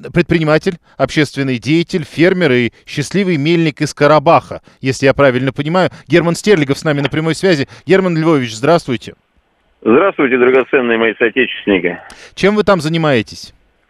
предприниматель, общественный деятель, фермер и счастливый мельник из Карабаха, если я правильно понимаю. Герман Стерлигов с нами на прямой связи. Герман Львович, здравствуйте. Здравствуйте, драгоценные мои соотечественники. Чем вы там занимаетесь?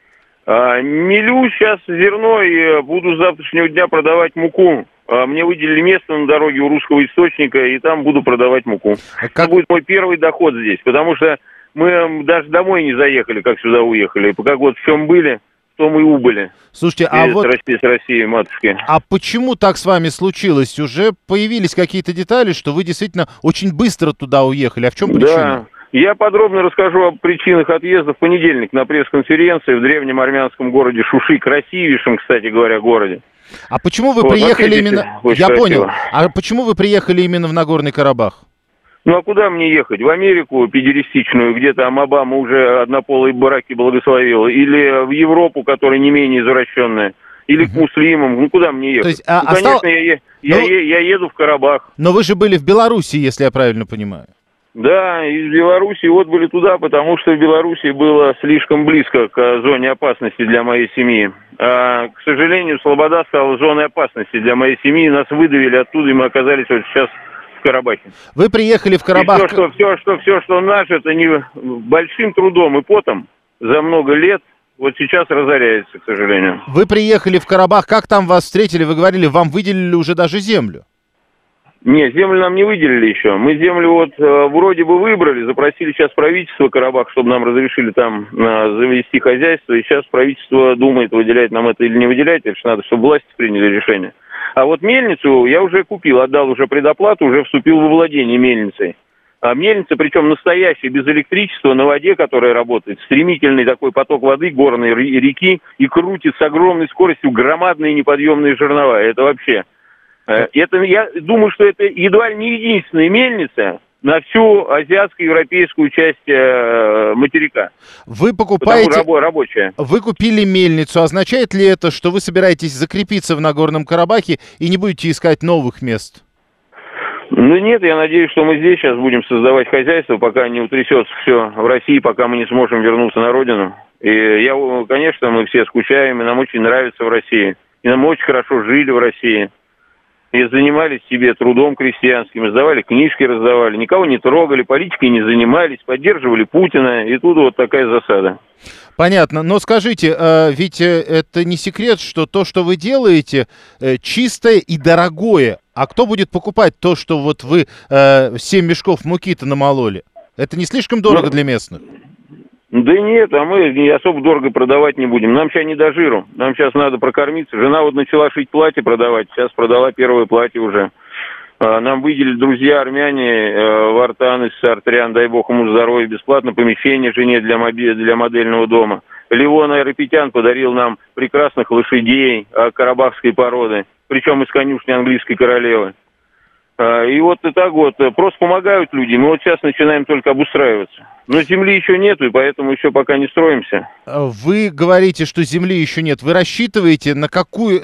Мелю сейчас зерно и буду с завтрашнего дня продавать муку. Мне выделили место на дороге у русского источника, и там буду продавать муку. Это будет мой первый доход здесь, потому что мы даже домой не заехали, как сюда уехали. Как вот в чем были, в том и убыли. Слушайте, а вот... С Россией, матушки. А почему так с вами случилось? Уже появились какие-то детали, что вы действительно очень быстро туда уехали. А в чем причина? Да. Я подробно расскажу о причинах отъезда в понедельник на пресс-конференции в древнем армянском городе Шуши, красивейшем, кстати говоря, городе. А почему вы приехали именно... Я понял. А почему вы приехали именно в Нагорный Карабах? Ну а куда мне ехать? В Америку педеристичную, где там Обама уже однополые браки благословил, или в Европу, которая не менее извращенная, или к муслимам? Ну куда мне ехать? То есть, конечно, я еду в Карабах. Но вы же были в Беларуси, если я правильно понимаю. Да, из Беларуси отбыли туда, потому что в Беларуси было слишком близко к зоне опасности для моей семьи. А, к сожалению, Слобода стала зоной опасности для моей семьи. Нас выдавили оттуда, и мы оказались вот сейчас в Карабахе. Вы приехали в Карабах... И все, что наше, это не большим трудом и потом за много лет, вот сейчас разоряется, к сожалению. Вы приехали в Карабах, как там вас встретили? Вы говорили, вам выделили уже даже землю. Нет, землю нам не выделили еще. Мы землю вот вроде бы выбрали, запросили сейчас правительство Карабах, чтобы нам разрешили там завести хозяйство. И сейчас правительство думает, выделять нам это или не выделять. Это надо, чтобы власти приняли решение. А вот мельницу я уже купил, отдал уже предоплату, уже вступил во владение мельницей. А мельница, причем настоящая, без электричества, на воде, которая работает. Стремительный такой поток воды, горной реки, и крутит с огромной скоростью громадные неподъемные жернова. Это вообще... Это, я думаю, что это едва ли не единственная мельница на всю азиатско-европейскую часть материка. Вы покупаете... Рабочая. Вы купили мельницу. Означает ли это, что вы собираетесь закрепиться в Нагорном Карабахе и не будете искать новых мест? Ну нет, я надеюсь, что мы здесь сейчас будем создавать хозяйство, пока не утрясется все в России, пока мы не сможем вернуться на родину. И конечно, мы все скучаем, и нам очень нравится в России. И нам очень хорошо жили в России. И занимались себе трудом крестьянским, издавали книжки, раздавали, никого не трогали, политикой не занимались, поддерживали Путина, и тут вот такая засада. Понятно, но скажите, ведь это не секрет, что то, что вы делаете, чистое и дорогое. А кто будет покупать то, что вот вы 7 мешков муки-то намололи? Это не слишком дорого для местных? Да нет, а мы не особо дорого продавать не будем. Нам сейчас не до жиру. Нам сейчас надо прокормиться. Жена вот начала шить платье продавать. Сейчас продала первое платье уже. Нам выделили друзья армяне, Вартан из Сартрян, дай бог ему здоровья, бесплатно помещение жене для модельного дома. Левон Айрапетян подарил нам прекрасных лошадей карабахской породы, причем из конюшни английской королевы. И вот и так вот, просто помогают люди. Мы вот сейчас начинаем только обустраиваться. Но земли еще нету, и поэтому еще пока не строимся. Вы говорите, что земли еще нет. Вы рассчитываете, на какое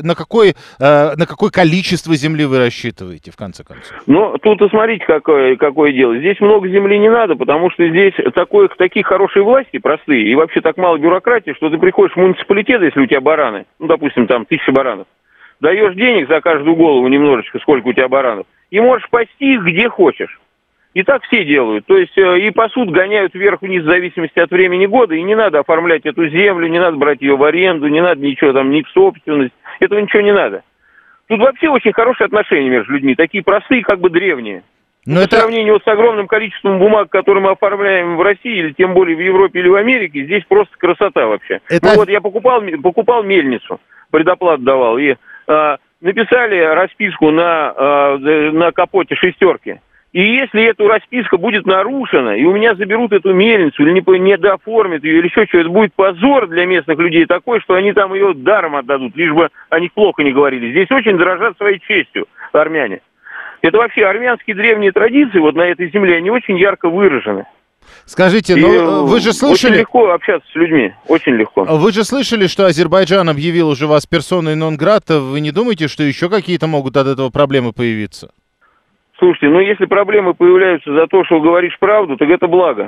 количество земли вы рассчитываете, в конце концов? Ну, тут и смотрите, какое дело. Здесь много земли не надо, потому что здесь такие хорошие власти, простые, и вообще так мало бюрократии, что ты приходишь в муниципалитет, если у тебя бараны, ну, допустим, там 1000 баранов, даешь денег за каждую голову немножечко, сколько у тебя баранов, и можешь пасти их где хочешь. И так все делают. То есть и пасут, гоняют вверх-вниз в зависимости от времени года, и не надо оформлять эту землю, не надо брать ее в аренду, не надо ничего там, ни в собственность. Этого ничего не надо. Тут вообще очень хорошие отношения между людьми, такие простые, как бы древние. Но по сравнению с огромным количеством бумаг, которые мы оформляем в России, или тем более в Европе или в Америке, здесь просто красота вообще. Ну вот я покупал мельницу, предоплату давал, и написали расписку на капоте шестерки. И если эта расписка будет нарушена, и у меня заберут эту мельницу, или не дооформят ее, или еще что, это будет позор для местных людей такой, что они там ее даром отдадут, лишь бы о них плохо не говорили. Здесь очень дорожат своей честью армяне. Это вообще армянские древние традиции вот на этой земле, они очень ярко выражены. Скажите, ну вы же слышали... Очень легко общаться с людьми, очень легко. Вы же слышали, что Азербайджан объявил уже вас персоной нон-грата. Вы не думаете, что еще какие-то могут от этого проблемы появиться? Слушайте, ну если проблемы появляются за то, что говоришь правду, так это благо.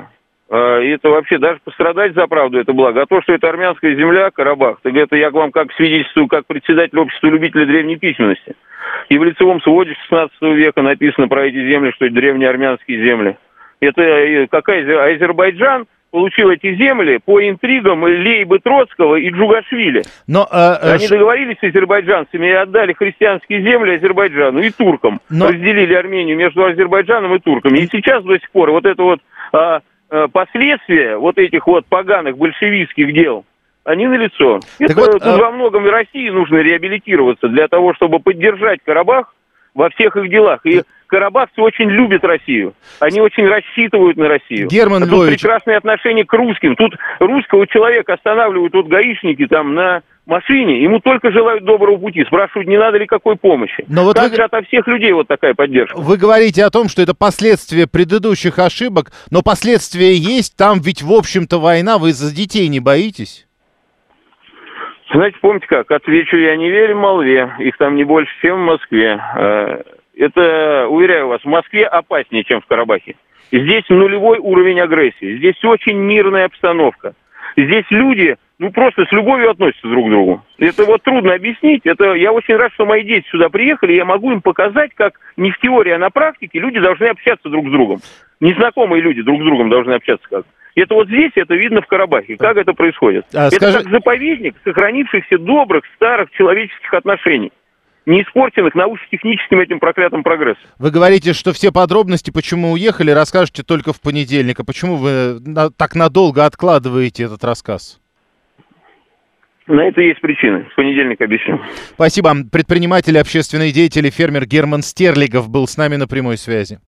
И это вообще даже пострадать за правду это благо. А то, что это армянская земля, Карабах, так это я вам как свидетельствую, как председатель общества любителей древней письменности. И в лицевом своде 16 века написано про эти земли, что это древние армянские земли. Это какая Азербайджан получил эти земли по интригам Лейбы Троцкого и Джугашвили. Но, Они договорились с азербайджанцами и отдали христианские земли Азербайджану и туркам. Разделили Армению между Азербайджаном и турками. И сейчас до сих пор вот это вот последствия вот этих вот поганых большевистских дел, они налицо. Тут во многом и России нужно реабилитироваться для того, чтобы поддержать Карабах во всех их делах. И карабахцы очень любят Россию. Они очень рассчитывают на Россию. Герман Львович, тут прекрасное отношение к русским. Тут русского человека останавливают вот гаишники там на машине, ему только желают доброго пути, спрашивают, не надо ли какой помощи. Но вот также ото всех людей вот такая поддержка. Вы говорите о том, что это последствия предыдущих ошибок, но последствия есть, там ведь в общем-то война, вы за детей не боитесь? Знаете, помните как, отвечу я, не верю молве, их там не больше, чем в Москве. Это, уверяю вас, в Москве опаснее, чем в Карабахе. Здесь нулевой уровень агрессии, здесь очень мирная обстановка. Здесь люди, просто с любовью относятся друг к другу. Это вот трудно объяснить. Я очень рад, что мои дети сюда приехали, я могу им показать, как не в теории, а на практике люди должны общаться друг с другом. Незнакомые люди друг с другом должны общаться как. Это вот здесь, это видно в Карабахе, как это происходит. Это как заповедник сохранившихся добрых, старых человеческих отношений, не испорченных научно-техническим этим проклятым прогрессом. Вы говорите, что все подробности, почему уехали, расскажете только в понедельник. А почему вы так надолго откладываете этот рассказ? На это есть причины. В понедельник объясню. Спасибо. Предприниматель, общественный деятель и фермер Герман Стерлигов был с нами на прямой связи.